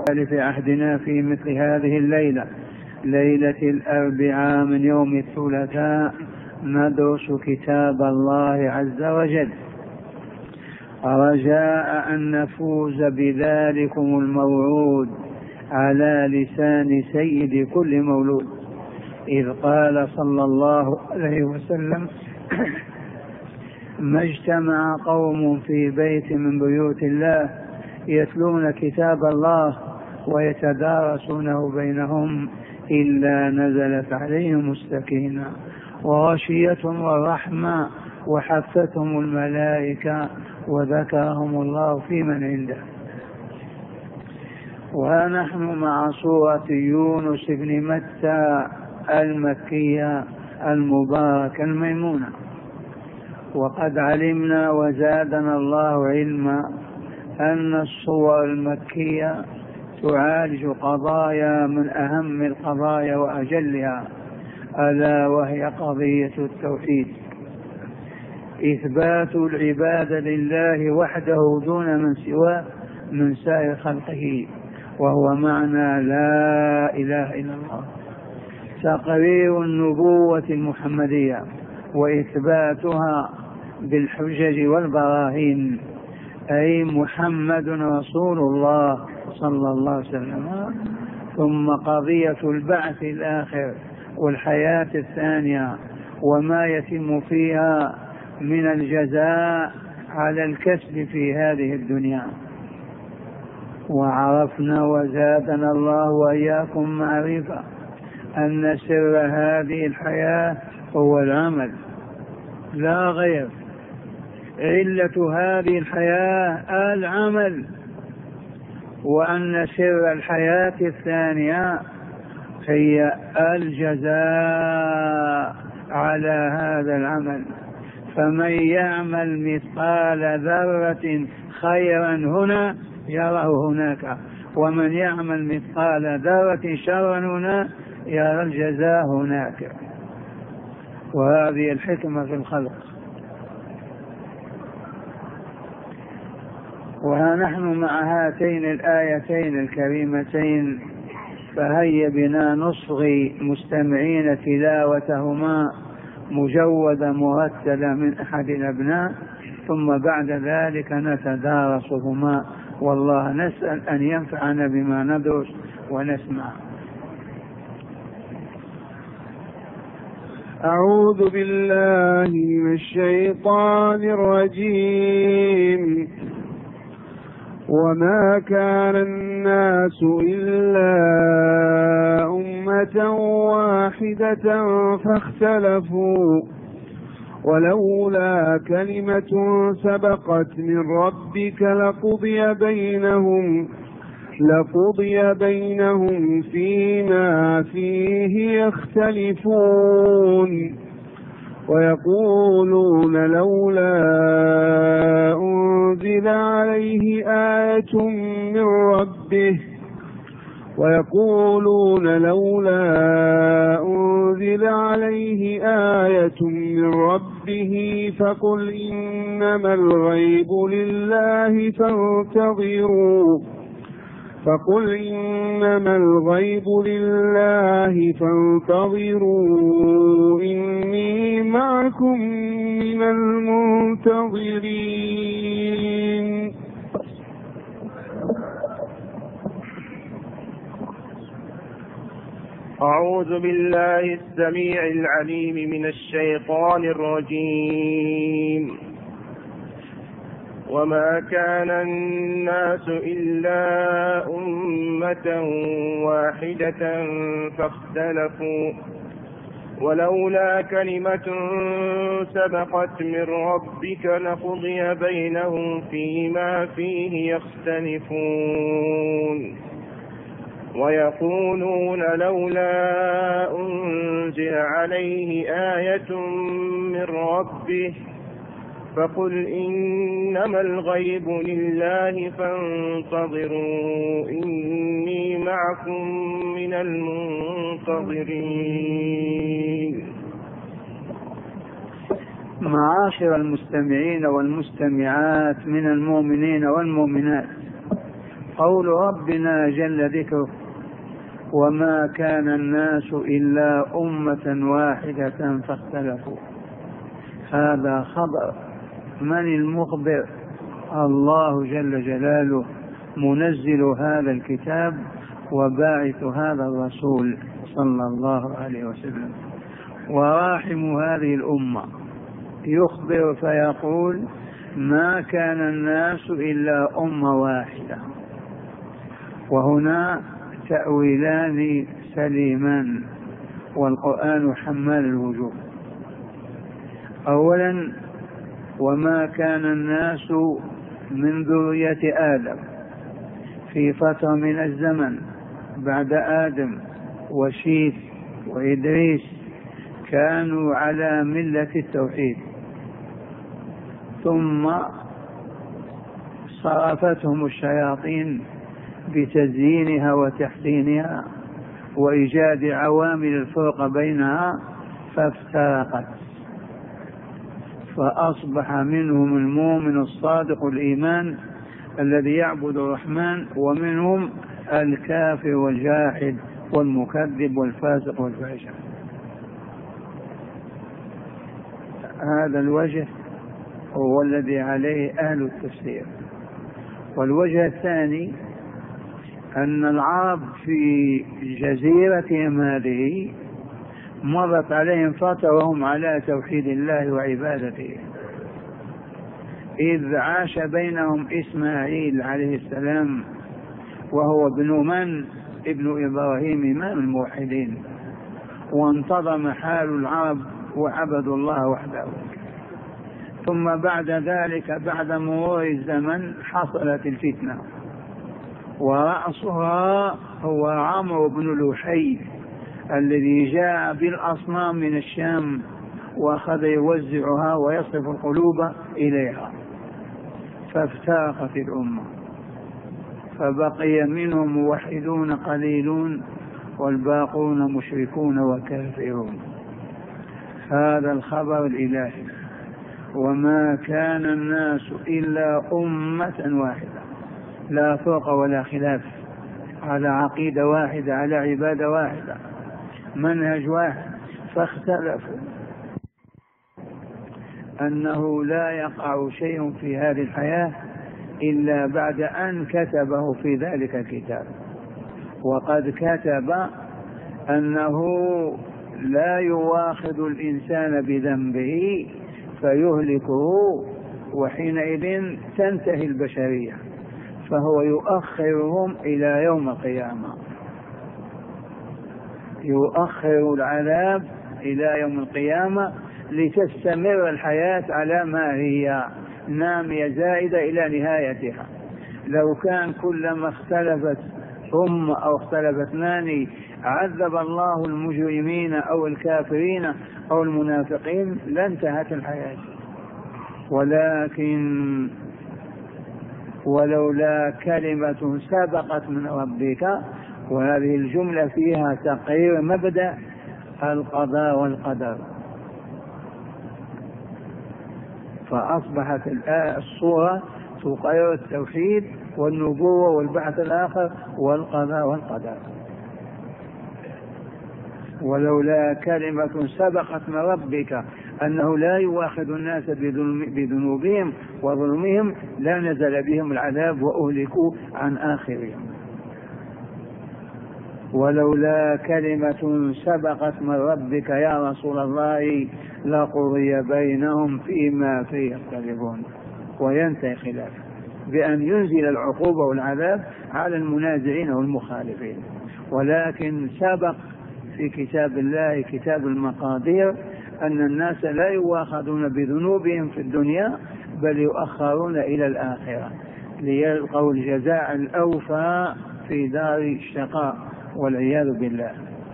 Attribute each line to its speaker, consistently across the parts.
Speaker 1: في عهدنا في مثل هذه الليلة، ليلة الأربعاء من يوم الثلاثاء، ندرس كتاب الله عز وجل رجاء أن نفوز بذلكم الموعود على لسان سيد كل مولود، إذ قال صلى الله عليه وسلم: ما اجتمع قوم في بيت من بيوت الله يتلون كتاب الله ويتدارسونه بينهم إلا نزلت عليهم السكينة وغشيتهم الرحمة وحفتهم الملائكة وذكرهم الله في من عنده. ونحن مع سورة يونس بن متى المكية المباركة الميمونة، وقد علمنا وزادنا الله علما أن الصور المكية تعالج قضايا من أهم القضايا وأجلها، ألا وهي قضية التوحيد، إثبات العبادة لله وحده دون من سواه من سائر خلقه، وهو معنى لا إله إلا الله، تقرير النبوة المحمدية وإثباتها بالحجج والبراهين، أي محمد رسول الله صلى الله عليه وسلم. ثم قضية البعث الآخر والحياة الثانية وما يتم فيها من الجزاء على الكسب في هذه الدنيا. وعرفنا وزادنا الله وإياكم معرفة أن سر هذه الحياة هو العمل لا غير، علة هذه الحياة العمل، وأن سر الحياة الثانية هي الجزاء على هذا العمل. فمن يعمل مثقال ذرة خيرا هنا يره هناك، ومن يعمل مثقال ذرة شرا هنا يرى الجزاء هناك. وهذه الحكمة في الخلق. وها نحن مع هاتين الآيتين الكريمتين، فهيا بنا نصغي مستمعين تلاوتهما مجودة مرتلة من أحد الأبناء، ثم بعد ذلك نتدارسهما، والله نسأل أن ينفعنا بما ندرس ونسمع.
Speaker 2: أعوذ بالله من الشيطان الرجيم. وما كان الناس إلا أمة واحدة فاختلفوا، ولولا كلمة سبقت من ربك لقضي بينهم فيما فيه يختلفون. ويقولون لولا أنزل عليه آية من ربه فقل إنما الغيب لله فانتظروا إني معكم من المنتظرين.
Speaker 3: أعوذ بالله السميع العليم من الشيطان الرجيم. وما كان الناس إلا أمة واحدة فاختلفوا، ولولا كلمة سبقت من ربك لقضي بينهم فيما فيه يختلفون. ويقولون لولا أنزل عليه آية من ربه فقل إنما الغيب لله فانتظروا إني معكم من المنتظرين.
Speaker 1: معاشر المستمعين والمستمعات من المؤمنين والمؤمنات، قول ربنا جل ذكره: وما كان الناس إلا أمة واحدة فاختلفوا. هذا خبر من المخبر؟ الله جل جلاله، منزل هذا الكتاب وباعث هذا الرسول صلى الله عليه وسلم، وراحم هذه الأمة، يخبر فيقول: ما كان الناس إلا أمة واحدة. وهنا تأويلان سليمان، والقرآن حمال الوجوه. أولا: وما كان الناس من ذرية آدم في فترة من الزمن بعد آدم وشيث وإدريس كانوا على ملة التوحيد، ثم صرفتهم الشياطين بتزيينها وتحسينها وإيجاد عوامل الفرق بينها فافترقت، فأصبح منهم المؤمن الصادق الإيمان الذي يعبد الرحمن، ومنهم الكافر والجاحد والمكذب والفاسق والفاجر. هذا الوجه هو الذي عليه أهل التفسير. والوجه الثاني أن العرب في جزيرتهم هذه مرت عليهم فترة وهم على توحيد الله وعبادته، إذ عاش بينهم إسماعيل عليه السلام، وهو ابن من؟ ابن إبراهيم إمام الموحدين، وانتظم حال العرب وعبدوا الله وحده. ثم بعد ذلك بعد مرور الزمن حصلت الفتنة، ورأسها هو عمرو بن لحي الذي جاء بالأصنام من الشام وأخذ يوزعها ويصرف القلوب إليها، فافترقت الأمة، فبقي منهم موحدون قليلون والباقون مشركون وكافرون. هذا الخبر الإلهي: وما كان الناس إلا أمة واحدة، لا فرق ولا خلاف، على عقيدة واحدة، على عبادة واحدة، منهج واحد، فاختلفوا. أنه لا يقع شيء في هذه الحياة إلا بعد أن كتبه في ذلك الكتاب، وقد كتب أنه لا يواخذ الإنسان بذنبه فيهلكه، وحينئذ تنتهي البشرية، فهو يؤخرهم إلى يوم القيامة، يؤخر العذاب إلى يوم القيامة لتستمر الحياة على ما هي نامية زائدة إلى نهايتها. لو كان كلما اختلفت أمة أو اختلف اثنان عذب الله المجرمين أو الكافرين أو المنافقين لانتهت الحياة. ولكن ولولا كلمة سبقت من ربك، وهذه الجملة فيها تقرير مبدأ القضاء والقدر، فأصبحت الصورة تقرر التوحيد والنبوة والبعث الآخر والقضاء والقدر. ولولا كلمة سبقت من ربك أنه لا يؤاخذ الناس بذنوبهم وظلمهم لا نزل بهم العذاب وأهلكوا عن آخرهم. ولولا كلمة سبقت من ربك يا رسول الله لقضي بينهم فيما فيه يختلفون. وينتهي خلاف بأن ينزل العقوبة والعذاب على المنازعين والمخالفين. ولكن سبق في كتاب الله كتاب المقادير أن الناس لا يؤاخذون بذنوبهم في الدنيا بل يؤخرون إلى الآخرة ليلقوا الجزاء الأوفى في دار الشقاء والعياذ بالله.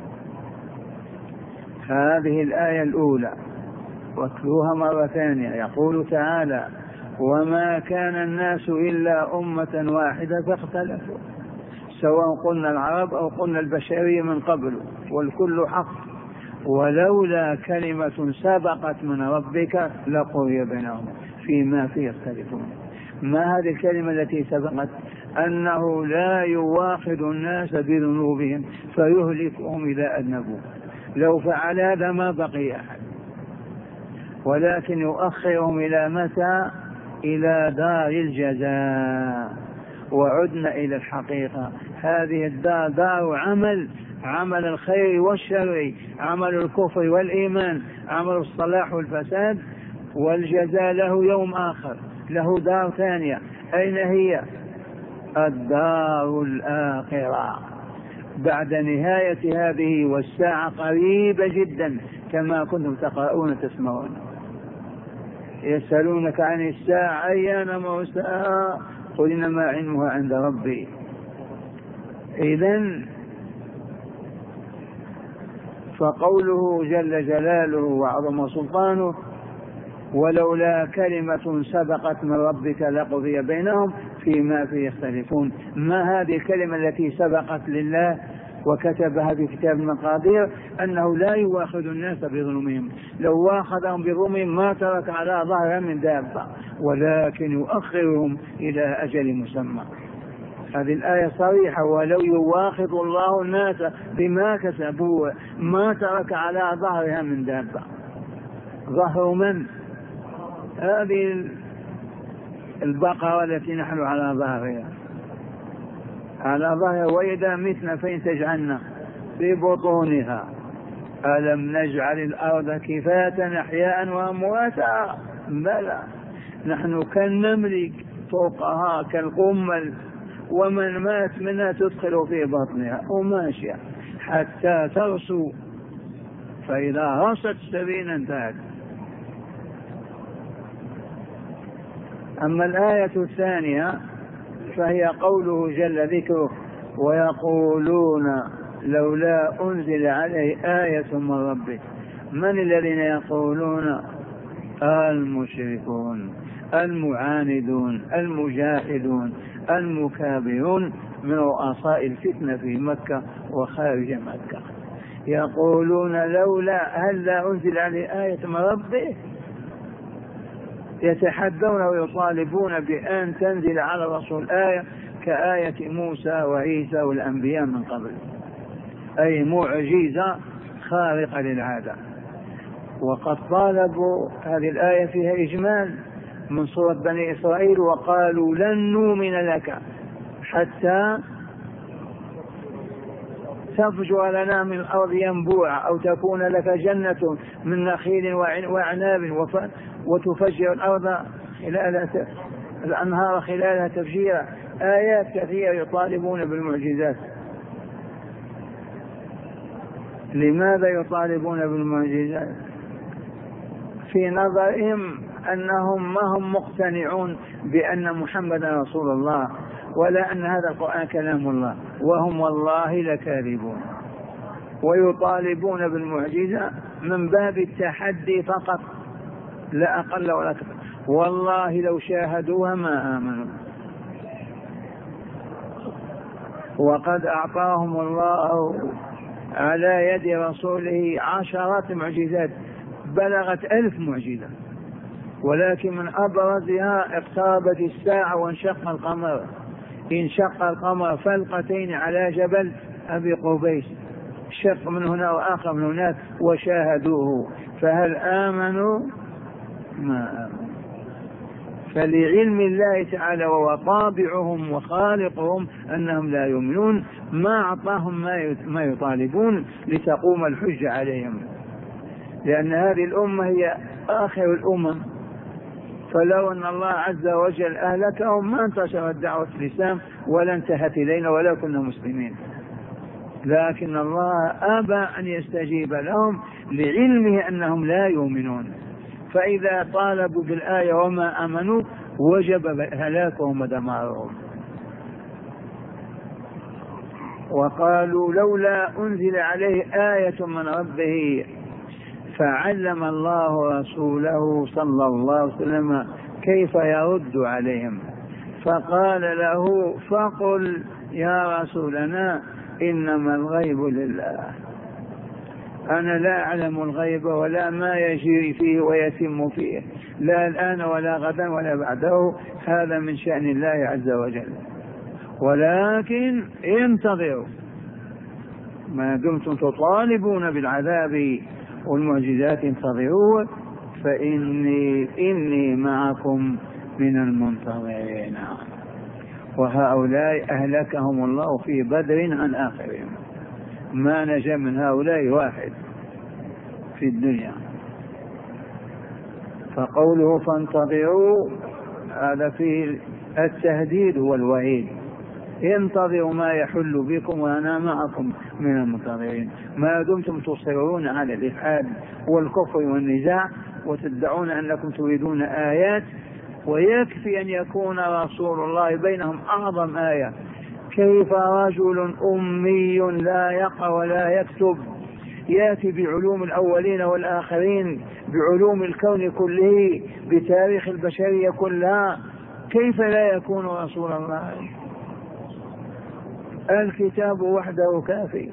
Speaker 1: هذه الآية الأولى واتلوها مرة ثانية. يقول تعالى: وما كان الناس إلا أمة واحدة فاختلفوا، سواء قلنا العرب أو قلنا البشرية من قبل، والكل حق. ولولا كلمة سبقت من ربك لقضي بينهم فيما فيه يختلفون. ما هذه الكلمة التي سبقت؟ أنه لا يواخذ الناس بذنوبهم فيهلكهم إذا أذنبوا، لو فعل هذا ما بقي أحد، ولكن يؤخرهم إلى متى؟ إلى دار الجزاء. وعدنا إلى الحقيقة، هذه الدار دار عمل الخير والشر، عمل الكفر والإيمان، عمل الصلاح والفساد، والجزاء له يوم آخر، له دار ثانية. أين هي؟ الدار الآخرة بعد نهاية هذه، والساعة قريبة جدا كما كنتم تقرؤون تسمعون. يسألونك عن الساعة أيان مرساها قل إنما علمها عند ربي. إذن فقوله جل جلاله وعظم سلطانه ولولا كلمة سبقت من ربك لقضي بينهم فيما فيه يختلفون. ما هذه الكلمة التي سبقت لله وكتبها في كتاب المقادير؟ أنه لا يواخذ الناس بظلمهم، لو واخذهم بظلمهم ما ترك على ظهرها من دابة، ولكن يؤخرهم إلى أجل مسمى. هذه الآية صريحة، ولو يواخذ الله الناس بما كسبوا ما ترك على ظهرها من دابة. ظهر من؟ هذه البقرة التي نحن على ظهرها وإذا متنا فإن تجعلنا في بطونها ألم نجعل الأرض كفاة أحياء وأمواتا؟ بلى، نحن كالنمل فوقها كالقمل، ومن مات منها تدخل في بطنها وماشية حتى ترسو، فإذا رست سبيلا انتهت. أما الآية الثانية فهي قوله جل ذكره ويقولون لولا أنزل عليه آية من ربه. من الذين يقولون؟ المشركون المعاندون المجاهدون المكابرون من رؤساء الفتنة في مكة وخارج مكة، يقولون لولا هل لا أنزل عليه آية من ربه، يتحدون ويطالبون بأن تنزل على الرسول آية كآية موسى وعيسى والأنبياء من قبل، أي معجزة خارقة للعادة. وقد طالبوا هذه الآية فيها إجمال من سورة بني إسرائيل وقالوا لن نؤمن لك حتى تفجر لنا من الأرض ينبوعا أو تكون لك جنة من نخيل وأعناب وتفجر الأرض الأنهار خلالها تفجيرا. آيات كثيرة يطالبون بالمعجزات. لماذا يطالبون بالمعجزات؟ في نظرهم أنهم ما هم مقتنعون بأن محمدا رسول الله ولا أن هذا القرآن كلام الله، وهم والله لكاذبون، ويطالبون بالمعجزة من باب التحدي فقط لا أقل ولا أكثر. والله لو شاهدوها ما آمنوا. وقد أعطاهم الله على يد رسوله عشرات معجزات بلغت 1000 معجزة، ولكن من أبرزها اقتربت الساعة وانشق القمر، انشق القمر فلقتين على جبل أبي قبيس، شق من هنا وآخر من هناك وشاهدوه، فهل آمنوا؟ ما آمنوا. فلعلم الله تعالى وهو طابعهم وخالقهم أنهم لا يؤمنون ما أعطاهم ما يطالبون لتقوم الحجة عليهم، لأن هذه الأمة هي آخر الأمم، فلو أن الله عز وجل أهلكهم ما انتشرت دعوة الإسلام ولا انتهت إلينا ولا كنا مسلمين، لكن الله أبى أن يستجيب لهم لعلمه أنهم لا يؤمنون، فإذا طالبوا بالآية وما آمنوا وجب هلاكهم ودمارهم. وقالوا لولا أنزل عليه آية من ربه، فعلم الله رسوله صلى الله عليه وسلم كيف يرد عليهم، فقال له فقل يا رسولنا إنما الغيب لله، أنا لا أعلم الغيب ولا ما يجري فيه ويتم فيه، لا الآن ولا غدا ولا بعده، هذا من شأن الله عز وجل. ولكن انتظروا ما دمتم تطالبون بالعذاب والمعجزات، انتظروا فإني معكم من المنتظرين. وهؤلاء أهلكهم الله في بدر عن آخرهم، ما نجا من هؤلاء واحد في الدنيا. فقوله فانتظروا هذا فيه التهديد والوعيد، انتظروا ما يحل بكم وأنا معكم من المنتظرين. ما دمتم تصرون على الإلحاد والكفر والنزاع وتدعون أنكم تريدون آيات، ويكفي أن يكون رسول الله بينهم أعظم آية. كيف رجل أمي لا يقرأ ولا يكتب يأتي بعلوم الأولين والآخرين، بعلوم الكون كله، بتاريخ البشرية كلها، كيف لا يكون رسول الله؟ الكتاب وحده كافي.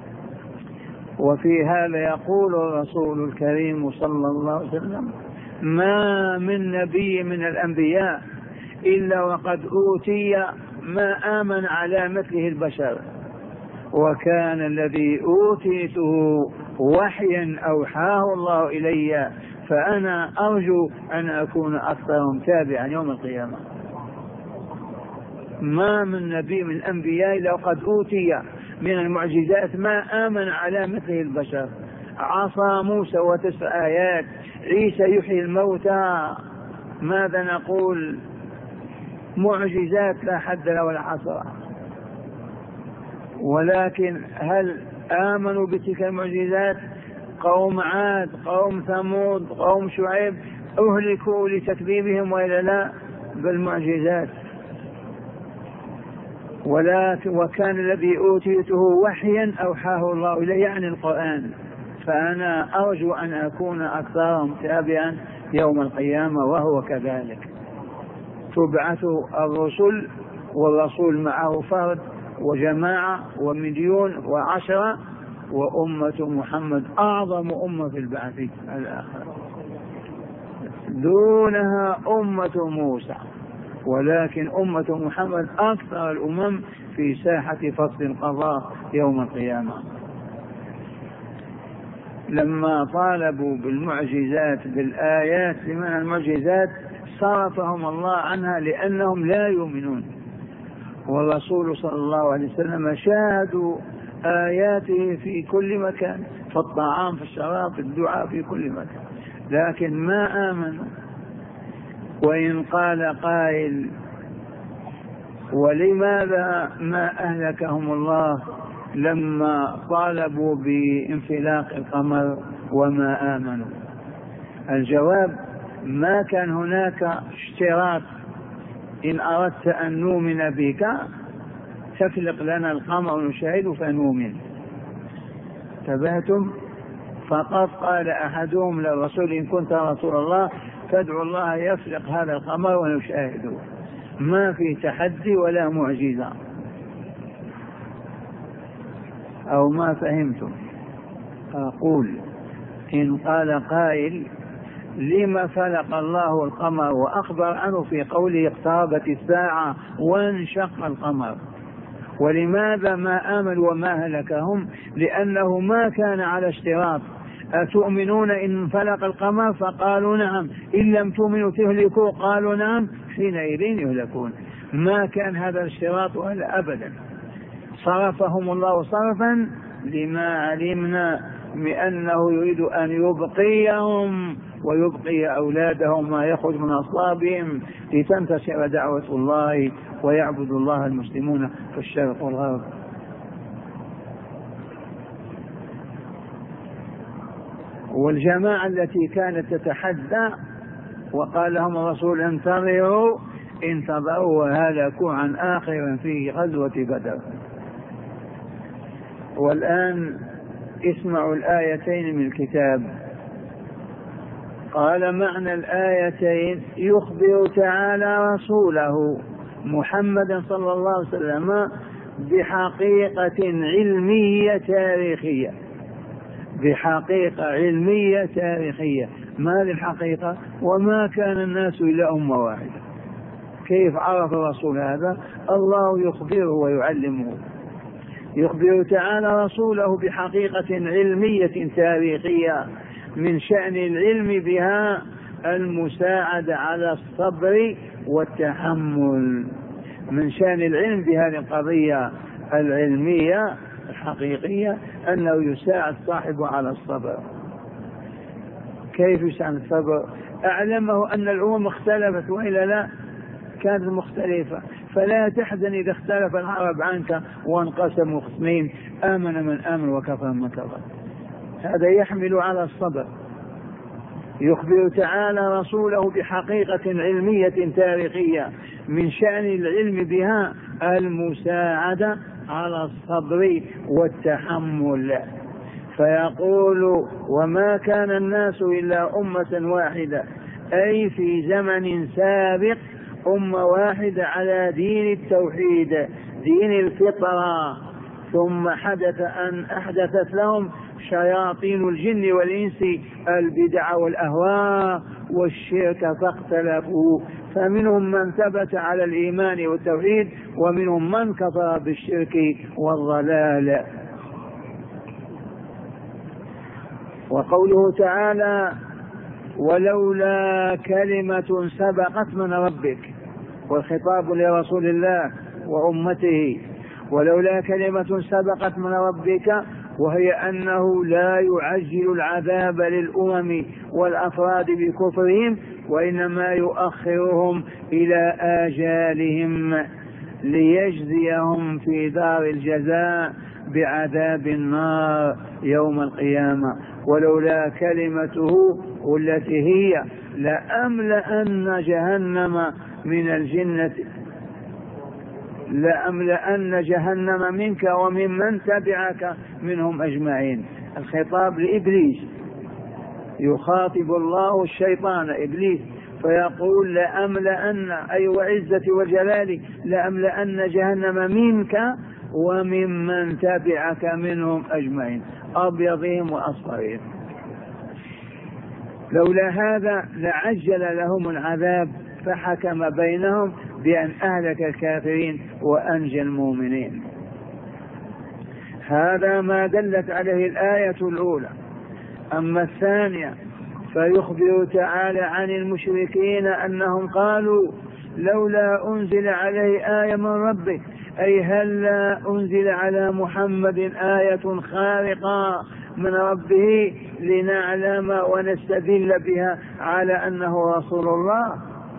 Speaker 1: وفي هذا يقول الرسول الكريم صلى الله عليه وسلم: ما من نبي من الأنبياء إلا وقد أوتي ما آمن على مثله البشر، وكان الذي أوتيته وحيا أوحاه الله إلي، فأنا أرجو أن أكون أكثرهم تابعا يوم القيامة. ما من نبي من الأنبياء إلا وقد أوتي من المعجزات ما آمن على مثله البشر. عصا موسى و9 آيات، عيسى يحيي الموتى، ماذا نقول؟ معجزات لا حد له ولا حصر. ولكن هل آمنوا بتلك المعجزات؟ قوم عاد، قوم ثمود، قوم شعيب أهلكوا لتكذيبهم وإلا لا؟ بالمعجزات. ولكن وكان الذي أوتيته وحيا أوحاه الله إليه، يعني القرآن، فأنا أرجو أن أكون أكثرهم تابعا يوم القيامة، وهو كذلك. تبعث الرسل والرسول معه فرد وجماعة ومليون و10، وأمة محمد أعظم أمة في البعث الآخر، دونها أمة موسى، ولكن أمة محمد أكثر الأمم في ساحة فصل القضاء يوم القيامة. لما طالبوا بالمعجزات بالآيات لمن المعجزات صرفهم الله عنها لأنهم لا يؤمنون، والرسول صلى الله عليه وسلم شاهدوا آياته في كل مكان، في الطعام، في الشراب، في الدعاء، في كل مكان، لكن ما آمنوا. وإن قال قائل: ولماذا ما أهلكهم الله لما طالبوا بانفلاق القمر وما آمنوا؟ الجواب: ما كان هناك اشتراط إن أردت أن نؤمن بك تفلق لنا القمر ونشاهد فنؤمن. انتبهتم؟ فقد قال أحدهم للرسول: إن كنت رسول الله فادعو الله يفلق هذا القمر ونشاهده. ما في تحدي ولا معجزة. أو ما فهمتم؟ أقول: إن قال قائل: لما فلق الله القمر وأخبر عنه في قوله اقتربت الساعة وانشق القمر، ولماذا ما آمنوا وما هلكهم؟ لأنه ما كان على اشتراط: أتؤمنون إن فلق القمر؟ فقالوا نعم. إن لم تؤمنوا تهلكوا؟ قالوا نعم. حينئذ يهلكون. ما كان هذا الاشتراط ولا أبدا. صرفهم الله صرفا لما علمنا بأنه يريد أن يبقيهم ويبقي أولادهم ما يخرج من أصلابهم لتنتشر دعوة الله ويعبد الله المسلمون في الشرق والغرب. والجماعة التي كانت تتحدى وقال لهم الرسول: انتظروا، وهلكوا عن آخر في غزوة بدر. والآن اسمعوا الآيتين من الكتاب. قال: معنى الآيتين: يخبر تعالى رسوله محمدا صلى الله عليه وسلم بحقيقة علمية تاريخية، بحقيقة علمية تاريخية. ما للحقيقة؟ وما كان الناس إلا أمة واحدة، كيف عرف الرسول هذا؟ الله يخبره ويعلمه. يخبر تعالى رسوله بحقيقة علمية تاريخية من شأن العلم بها المساعدة على الصبر والتحمل. من شأن العلم بهذه القضية العلمية الحقيقية أنه يساعد صاحبه على الصبر. كيف يساعد الصبر؟ أعلمه أن الأمم اختلفت وإلا لا كانت مختلفة، فلا تحزن إذا اختلف العرب عنك وانقسموا قسمين، آمن من آمن وكفر من كفر. هذا يحمل على الصبر. يخبر تعالى رسوله بحقيقة علمية تاريخية من شأن العلم بها المساعدة على الصبر والتحمل، فيقول: وما كان الناس إلا أمة واحدة، أي في زمن سابق أمة واحدة على دين التوحيد دين الفطرة، ثم حدث أن أحدثت لهم شياطين الجن والإنس البدع والأهواء والشرك فاختلفوا، فمنهم من ثبت على الإيمان والتوحيد ومنهم من كفر بالشرك والضلال. وقوله تعالى: ولولا كلمة سبقت من ربك، والخطاب لرسول الله وأمته، ولولا كلمة سبقت من ربك، وهي أنه لا يعجل العذاب للأمم والأفراد بكفرهم، وإنما يؤخرهم إلى آجالهم ليجزيهم في دار الجزاء بعذاب النار يوم القيامة. ولولا كلمته التي هي لأملأن جهنم من الجنة، لأملأن جهنم منك وممن تبعك منهم أجمعين. الخطاب لإبليس، يخاطب الله الشيطان إبليس فيقول: لأملأن، أي وعزتي وجلالي، لأملأن جهنم منك وممن تبعك منهم أجمعين، أبيضهم وأصفرهم. لولا هذا لعجل لهم العذاب فحكم بينهم بأن أهلك الكافرين وأنجى المؤمنين. هذا ما دلت عليه الآية الأولى. أما الثانية فيخبر تعالى عن المشركين أنهم قالوا: لولا أنزل عليه آية من ربه، أي هل لا أنزل على محمد آية خارقة من ربه لنعلم ونستدل بها على أنه رسول الله.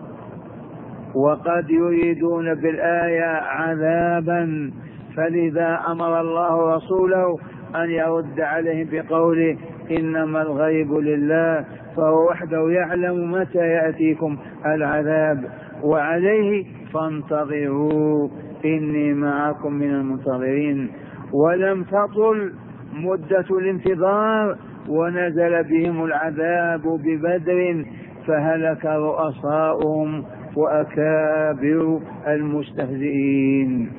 Speaker 1: وقد يريدون بالآية عذابا، فلذا أمر الله رسوله أن يرد عليهم بقوله: إنما الغيب لله، فهو وحده يعلم متى يأتيكم العذاب، وعليه فانتظروا إني معكم من المنتظرين. ولم تطل مدة الانتظار ونزل بهم العذاب ببدر، فهلك رؤساؤهم وأكابر المستهزئين.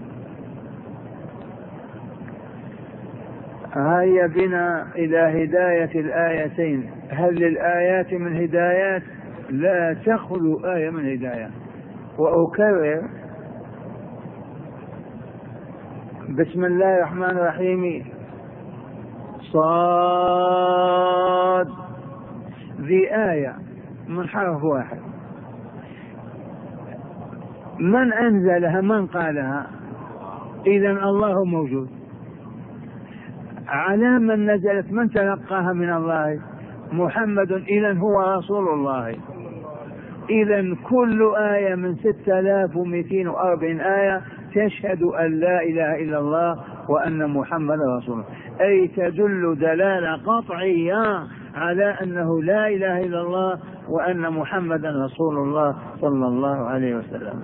Speaker 1: هيا بنا إلى هداية الآيتين. هل للآيات من هدايات؟ لا تخلو آية من هداية. وأكرر: بسم الله الرحمن الرحيم، صاد، ذي آية من حرف واحد. من أنزلها؟ من قالها؟ إذن الله موجود. على من نزلت؟ من تلقاها من الله؟ محمد، إذن هو رسول الله. إذن كل آية من 6240 آية تشهد أن لا إله إلا الله وأن محمد رسول الله، أي تدل دلالة قطعية على أنه لا إله إلا الله وأن محمدا رسول الله صلى الله عليه وسلم.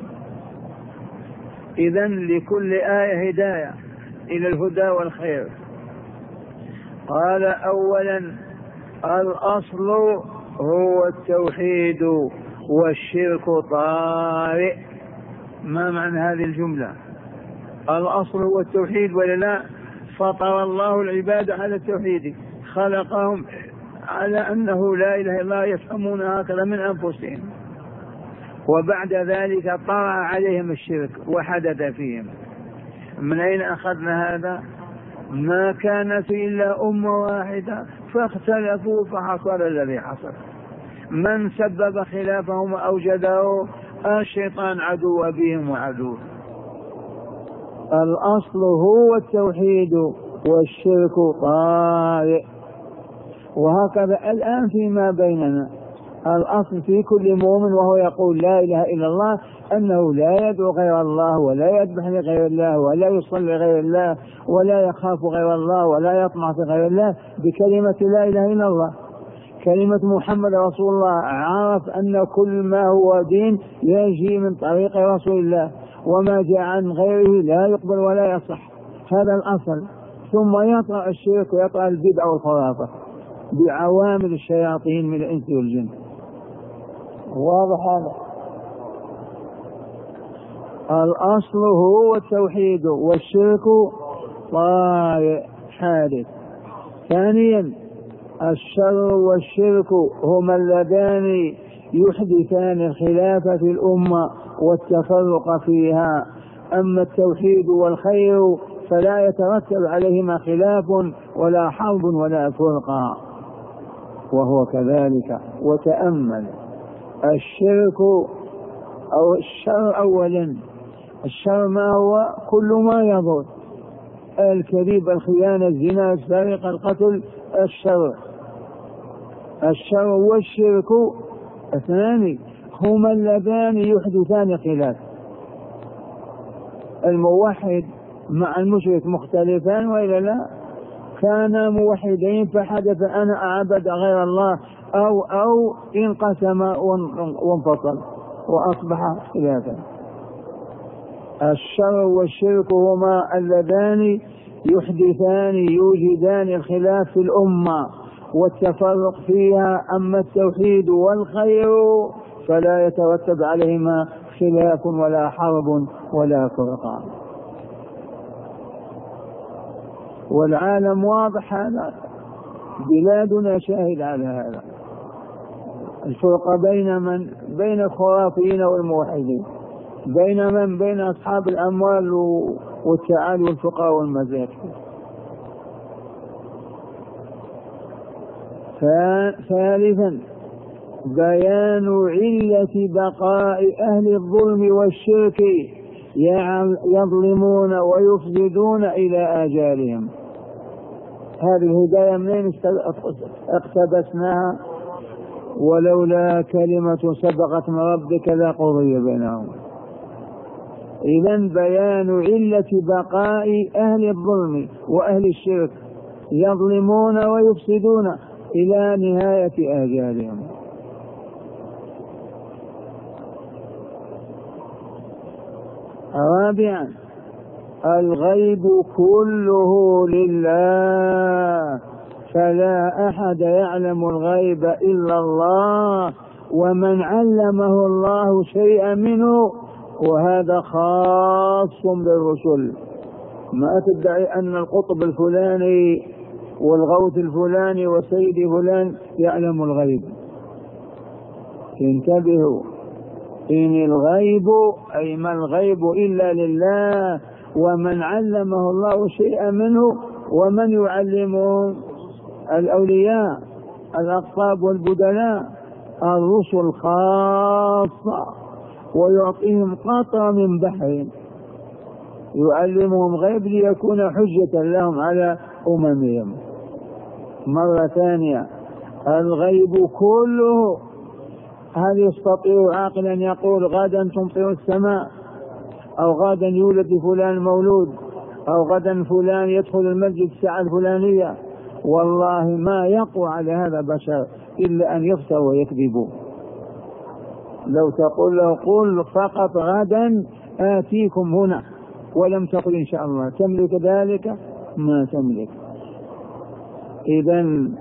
Speaker 1: إذن لكل آية هداية إلى الهدى والخير. قال: أولا الأصل هو التوحيد والشرك طارئ. ما معنى هذه الجملة؟ الأصل هو التوحيد ولا لا؟ فطر الله العباد على التوحيد، خلقهم على أنه لا إله إلا الله، يفهمون هكذا من أنفسهم. وبعد ذلك طرأ عليهم الشرك وحدث فيهم. من أين أخذنا هذا؟ ما كانت إلا أمة واحدة فاختلفوا فحصل الذي حصل. من سبب خلافهم وأوجده؟ الشيطان عدو أبيهم وعدو. الأصل هو التوحيد والشرك طارئ. وهكذا الآن فيما بيننا الأصل في كل مؤمن وهو يقول لا إله إلا الله أنه لا يدعو غير الله ولا يذبح لغير الله ولا يصلي لغير الله ولا يخاف غير الله ولا يطمع في غير الله بكلمة لا إله إلا الله. كلمة محمد رسول الله عرف أن كل ما هو دين يجي من طريق رسول الله وما جاء عن غيره لا يقبل ولا يصح. هذا الأصل. ثم يطرأ الشرك ويطرأ البدع والخرافة بعوامل الشياطين من الإنس والجن. واضح هذا؟ الأصل هو التوحيد والشرك طارئ حادث. ثانيا الشر والشرك هما اللذان يحدثان الخلاف في الأمة والتفرق فيها. أما التوحيد والخير فلا يترتب عليهما خلاف ولا حرب ولا فرقة، وهو كذلك. وتأمل الشرك أو الشر أولا. الشر ما هو؟ كل ما يضر، الكذب، الخيانة، الزنا، السرقة، القتل، الشر والشرك اثنان هما اللذان يحدثان خلاف. الموحد مع المشرك مختلفان وإلا لا؟ كانا موحدين فحدث أنا أعبد غير الله أو انقسم وانفصل وأصبح خلافا. الشر والشرك هما اللذان يحدثان يوجدان الخلاف في الأمة والتفرق فيها. أما التوحيد والخير فلا يترتب عليهما خلاف ولا حرب ولا فرقة. والعالم واضح هذا، بلادنا شاهد على هذا. الفرق بين الخرافيين والموحدين، بين أصحاب الأموال والتعالي والفقراء والمزاكين. ثالثا بيان علة بقاء أهل الظلم والشرك يظلمون ويفسدون إلى آجالهم. هذه الهداية منين اقتبسناها؟ ولولا كلمة سبقت من ربك لقضي بينهم. إذن بيان علة بقاء أهل الظلم وأهل الشرك يظلمون ويفسدون إلى نهاية آجالهم. رابعا الغيب كله لله، فلا أحد يعلم الغيب إلا الله، ومن علمه الله شيئا منه، وهذا خاص بالرسل. ما تدعي أن القطب الفلاني والغوث الفلاني والسيد فلان يعلم الغيب. انتبهوا، إن الغيب أي ما الغيب إلا لله، ومن علمه الله شيئا منه. ومن يعلمهم؟ الأولياء الأقطاب والبدلاء، الرسل خاصة، ويعطيهم قطرة من بحر يعلمهم غيب ليكون حجة لهم على أممهم. مرة ثانية الغيب كله. هل يستطيع عاقل أن يقول غدا تمطر السماء، أو غدا يولد فلان مولود، أو غدا فلان يدخل المسجد الساعة الفلانية؟ والله ما يقوى على هذا بشر إلا أن يفتروا ويكذبوا. لو تقول له قل فقط غدا آتيكم هنا، ولم تقل إن شاء الله، تملك ذلك؟ ما تملك. إذن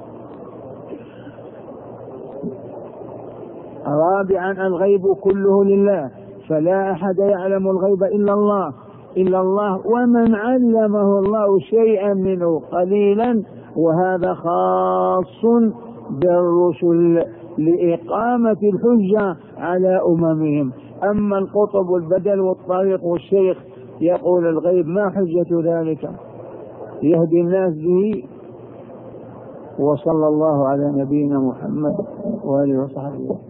Speaker 1: رابعا الغيب كله لله، فلا أحد يعلم الغيب إلا الله، ومن علمه الله شيئا منه قليلا، وهذا خاص بالرسل لإقامة الحجة على أممهم. أما القطب والبدل والطريق والشيخ يقول الغيب، ما حجة ذلك؟ يهدي الناس به. وصلى الله على نبينا محمد وآله وصحبه.